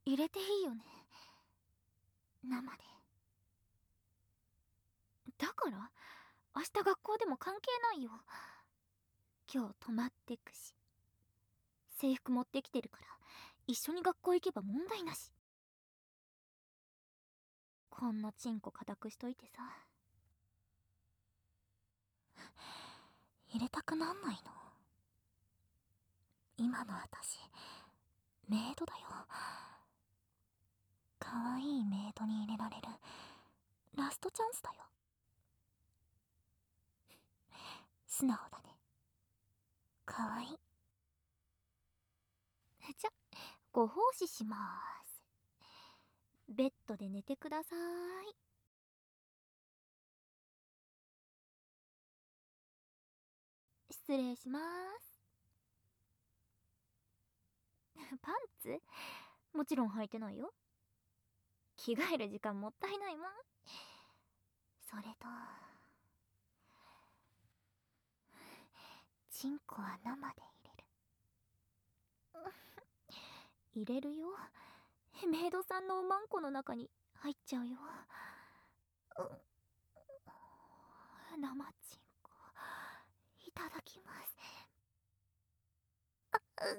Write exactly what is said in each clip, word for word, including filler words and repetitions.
入れていいよね、生で。だから明日学校でも関係ないよ。今日泊まってくし、制服持ってきてるから一緒に学校行けば問題なし。こんなチンコ固くしといてさ。入れたくなんないの？今の私メイドだよ。可愛いメイドに入れられるラストチャンスだよ。素直だね。可愛い。じゃ、ご奉仕しまーす。ベッドで寝てください。失礼しまーす。パンツもちろん履いてないよ。着替える時間もったいないもん。それとチンコは生で入れる。入れるよ。メイドさんのおまんこの中に入っちゃうよ。生チンコいただきます。あう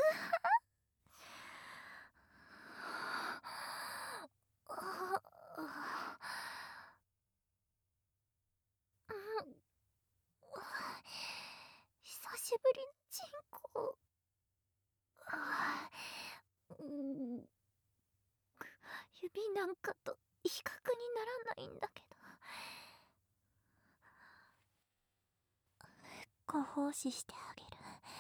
久しぶりのチンコ。指なんかと比較にならないんだけど。ご奉仕してあげる。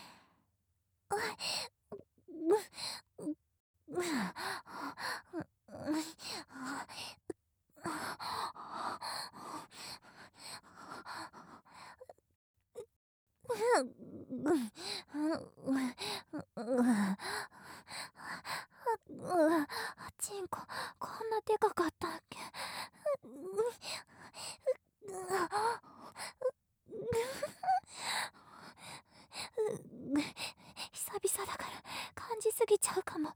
チンコこんなでかかったっけ？久々だから感じすぎちゃうかも。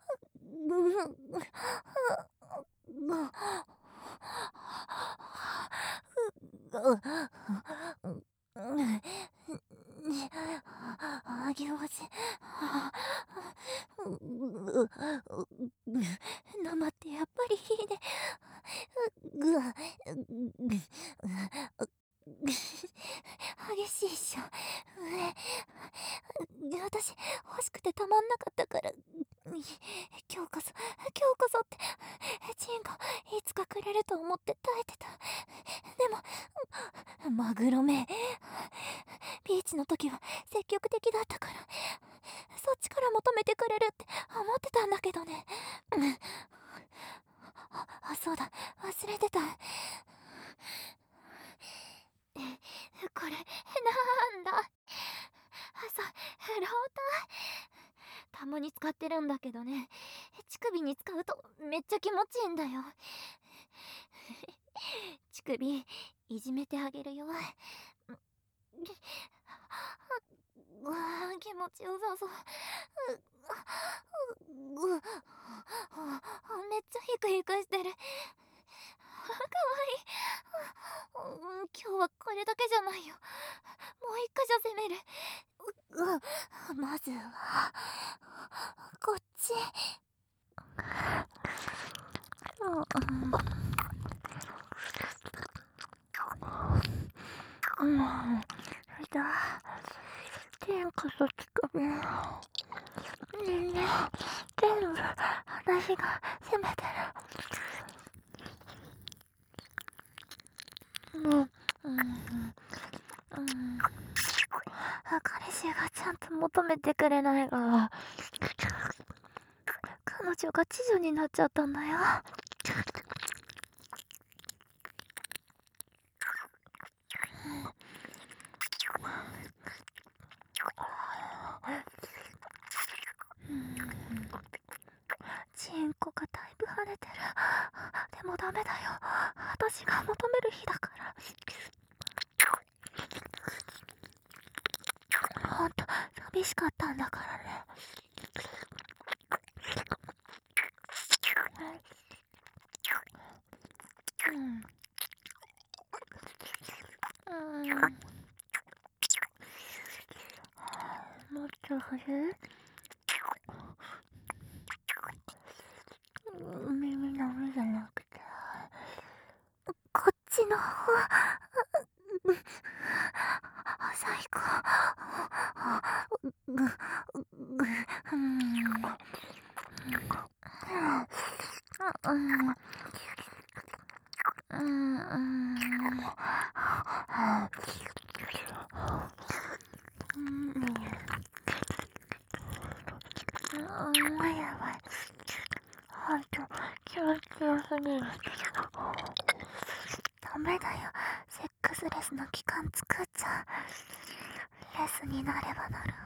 あげません。生ってやっぱりいいね。激しいっしょ。私欲しくてたまんなかったから。今日こそ今日こそってチンコいつかくれると思って耐えてた。でもマグロめ、ビーチの時は積極的だったからそっちから求めてくれるって思ってたんだけどね。あ、そうだ、忘れてた。これなんだ？さ、ローターたまに使ってるんだけどね、乳首に使うとめっちゃ気持ちいいんだよ。乳首いじめてあげるよ。うわー気持ちよさそう。めっちゃヒクヒクしてる。かわいい。今日はこれだけじゃないよ。もう一箇所攻める。まずはこっち。うん、だ。天こそ乳首。ねえねえ、全部私が責めてる。もう、うん、うん、彼氏がちゃんと求めてくれないから、彼女が知女になっちゃったんだよ。チンコがだいぶ跳ねてる。でもダメだよ。私が求める日だから。ほんと寂しかったんだからね。 もっと振る？耳の上じゃなくて、こっちの方。最高。ぐ、ぐ、うん。うん。うん。うん。あーやばい。ほんと、気持ちよすぎる。ダメだよ。セックスレスの期間作っちゃう。レスになればなる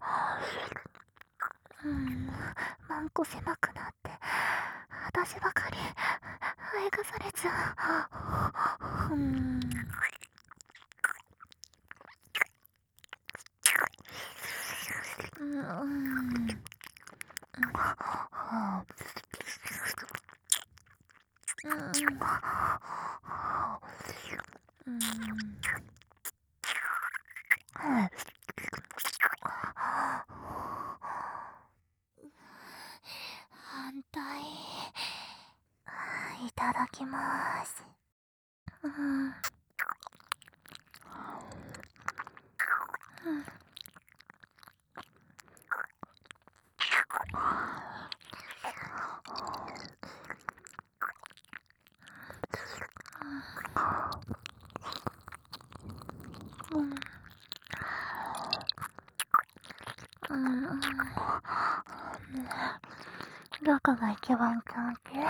ほど。うん。マンコ狭くなって、私ばかり、あがされちゃう。うん。うん。うん。反対。いただきます。うん。うん。うん。どこが一番気持ちいい？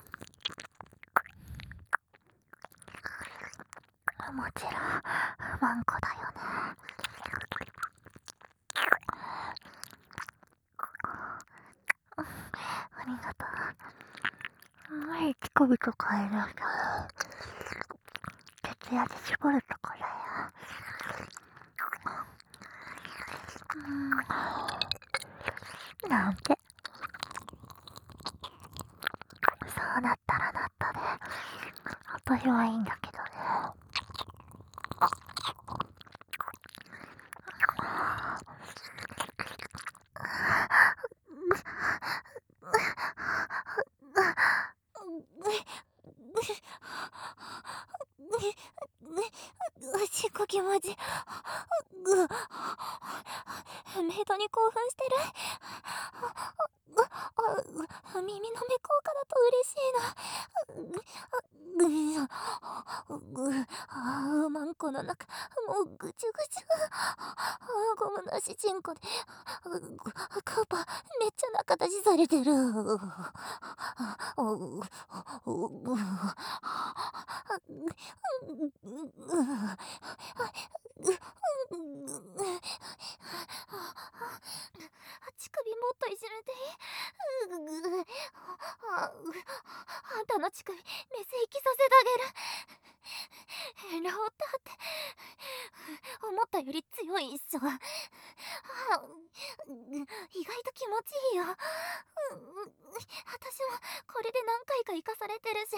もちろん、ワンコだよね。ありがとう。前、乳首とかいるけど、徹夜で絞るところや。うん。なんて。そうなったらなったで、私はいいんだけどね。しっこ気持ち。メイドに興奮してる？耳の目効果だと嬉しいな。ああ、マンコの中、もうぐちゅぐちゅ。ゴムなしチンコで、カーパー、めっちゃ中出しされてる。乳首もっといじめていい？あんたの乳首、メス行きさせてあげる。ラオタって思ったより強いっしょ。意外と気持ちいいよ。私もこれで何回か生かされてるし。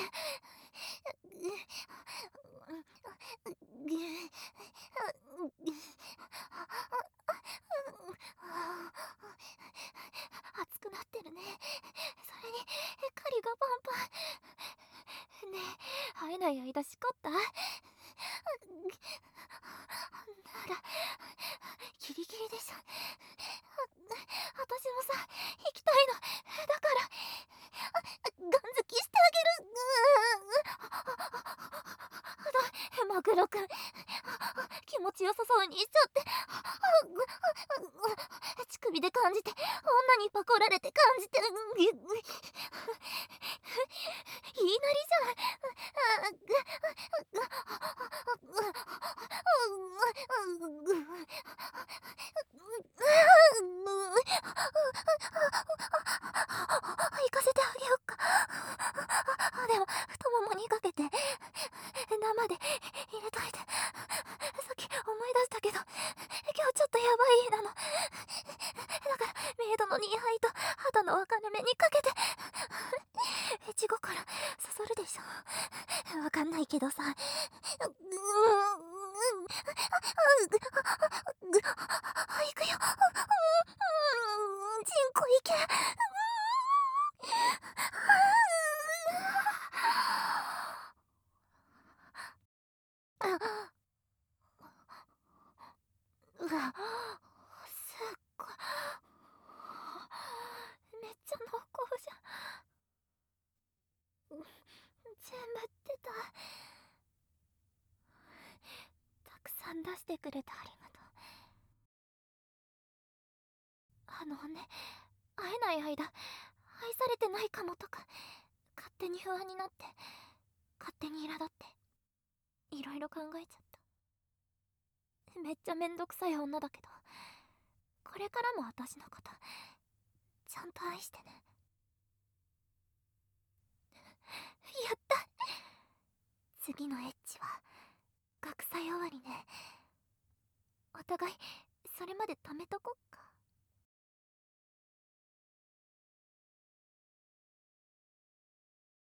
熱くなってるね。それに狩りがパンパン。ねえ、会えない間しこった？ならギリギリでしょ。私もさ、行きたいの。だからガン付きしてあげる。マグロくん、気持ちよさそうにしちゃって、乳首で感じて、女にパコられて感じて、言いなりじゃん。行かせてあげよっか。でも太ももにかけて生で入れといて。さっき思い出したけど、今日ちょっとやばい日なの。だからメイドのにはいと肌の分かれ目にかけて。エチゴから刺さるでしょ。わかんないけどさ。うーん。行くよ。 してくれてありがとう。あのね、会えない間愛されてないかもとか勝手に不安になって、勝手に苛立っていろいろ考えちゃった。めっちゃめんどくさい女だけど、これからも私のことちゃんと愛してね。やった。次のエッチは学祭終わりね。お互いそれまで貯めとこっか。